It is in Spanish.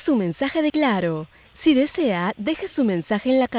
su mensaje de Claro. Si desea, deje su mensaje en la casilla